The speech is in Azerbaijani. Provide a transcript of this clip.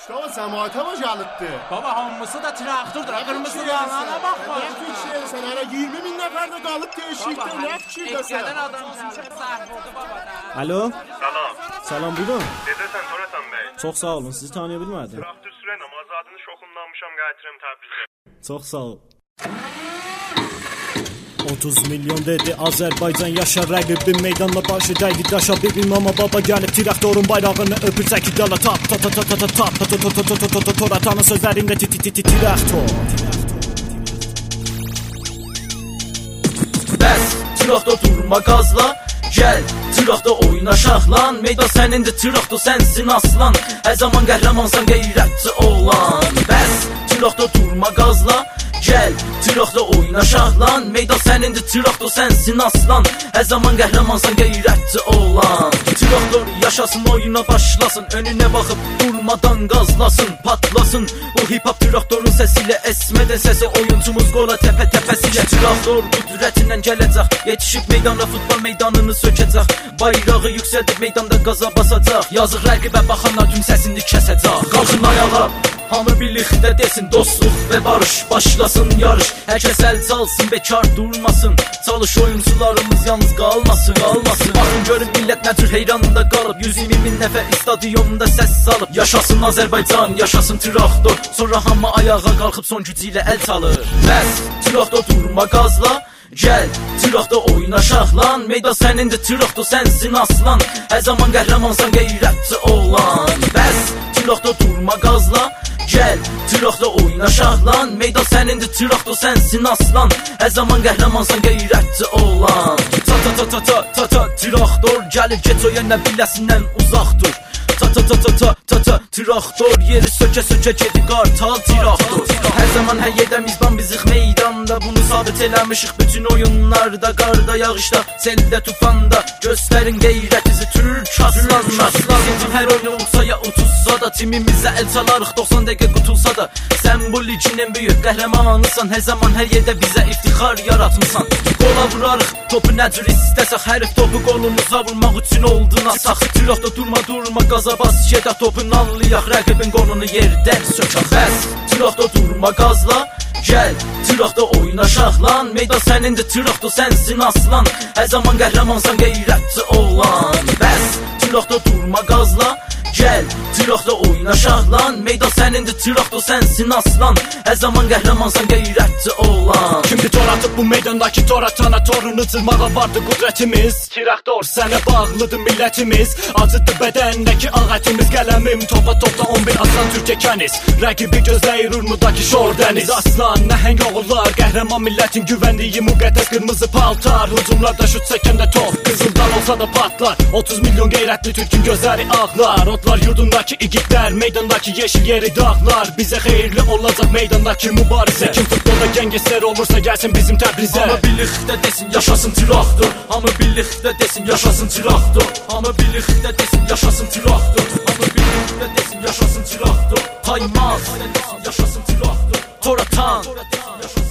İşte o cəmaətə baş alıbdı. Baba hamısı da traktordur. Qırmızı yanana baxma. Ne fikirsən? Hələ 20 min nəfər də qalıb deşikdə. Ne fikirdəsən? Qədər adam səhv oldu baba da. Alo. Salam. Salam, buyurun. Dedəsən Torasan bəy. Çox sağ olun, sizi tanıya bilmədim. Traktor sürənəm, azadını şokundanmışam, gətirirəm təbrizə. Çox sağ ol. 30 milyon dedi Azərbaycan yaşa, rəqibin meydanla başı dəydi daşa, bir mama baba gəlib traktorun bayrağını öpür çəkir dala, tap ta ta ta ta ta tap ta ta ta ta ta ta Toratanın sözlərində traktor. Bəs traktor durma qazla, gəl traktor oynaşaq lan, meydan sənindir traktor sənsin aslan, hər zaman qəhrəmansan qeyrətçi oğlan. Bəs traktor durma qazla, gəl traktor oynaşaq lan, meydan sənindir traktor sənsin aslan, hər zaman qəhrəmansan qeyrətçi oğlan. Traktor yaşasın, oyuna başlasın, önünə baxıb durmadan qazlasın, patlasın. Bu hip hop traktorun səsilə əsmədən səsi, oyuncumuz qola təpə təpəsilə. Traktor qüdrətindən gələcək, yetişib meydana futbol meydanını sökəcək, bayrağı yüksəldib meydanda qaza basacaq, yazıq rəqibə baxanlar tüm səsini kəsəcək. Qalxın ayağa, hamı birlikdə desin, dostluq və barış, başlasın yarış, hər kəs əl çalsın, bekar durmasın, çalış oyuncularımız yalnız qalmasın. Baxın görün millət nə cür heyranında qalıb, 120 min nəfər stadionda səs salıb. Yaşasın Azərbaycan, yaşasın traktor, sonra hamı ayağa qalxıb son gücü ilə əl çalır. Bəs traktor durma qazla, gəl traktor oynaşaq lan, meydan sənindir traktor sənsin aslan, hər zaman qəhrəmansan qeyrətçi oğlan. Bəs traktor durma qazla, gəl traktor oynaşaq lan, meydan sənindir traktor sənsin aslan, hər zaman qəhrəmansan qeyrətçi oğlan. Ta ta ta ta ta ta ta traktor gəlir get o yenə biləsindən uzaq dur. Ta ta ta ta ta ta ta traktor yeri sökə sökə gedi qartal traktor. Hər zaman hər yerdə mizban bizik meydanda, bunu sabit eləmişik bütün oyunlarda, qarda, yağışda, seldə, tufanda, göstərin qeyrətizi Türk aslanlar. Bizim hər oyunu olsa ya utulsa da, timimizə əl çalarıq 90 dəqiqə qutulsa da, sən bu ligin ən böyük qəhrəmanısan, hər zaman hər yerdə bizə iftixar yaratmısan. Qola vurarıq topu nə cür istəsək, hərif topu qolumuza vurmaq üçün oldu nasaq. Traktor durma qaza bas, gedə topun anlayaq, rəqibin qolunu yerdən sökək. Bəs traktor durma qazla, gəl traktor oynaşaq lan, meydan sənindir traktor sənsin aslan, hər zaman qəhrəmansan qeyrətçi oğlan. Bəs traktor durma qazla, gəl traktor oynaşaq lan, meydan sənindir traktor sənsin aslan, hər zaman qəhrəmansan qeyrətçi oğlan. Kimdir tor atıb bu meydandakı toratana, torunu cırmağa vardı qudrətimiz, traktor sənə bağlıdır millətimiz, acıdı bədəndəki ağ ətimiz, qələmim topa topla 11 aslan Türkiyə kəniz, rəqibi gözləyir Urmudakı şor dəniz. Aslan nəhəng oğullar, qəhrəman millətin güvəndiyi müqəddəs qırmızı paltar, hücumlarda şut çəkəndə top qızıldan olsa da patlar, 30 milyon qeyrətli Türkün gözləri ağlar, otlar yurdundakı igidlər, meydandakı yeşil yeri dağlar, bizə xeyirli olacaq meydandakı mübarizə. Kim futbolda gəngeslər olursa gəlsin bizim Təbrizə. Hamı birlikdə desin yaşasın traktor, hamı birlikdə desin yaşasın traktor, hamı birlikdə desin yaşasın traktor, hamı birlikdə desin yaşasın traktor. Taymaz yaşasın traktor, Toratan yaşasın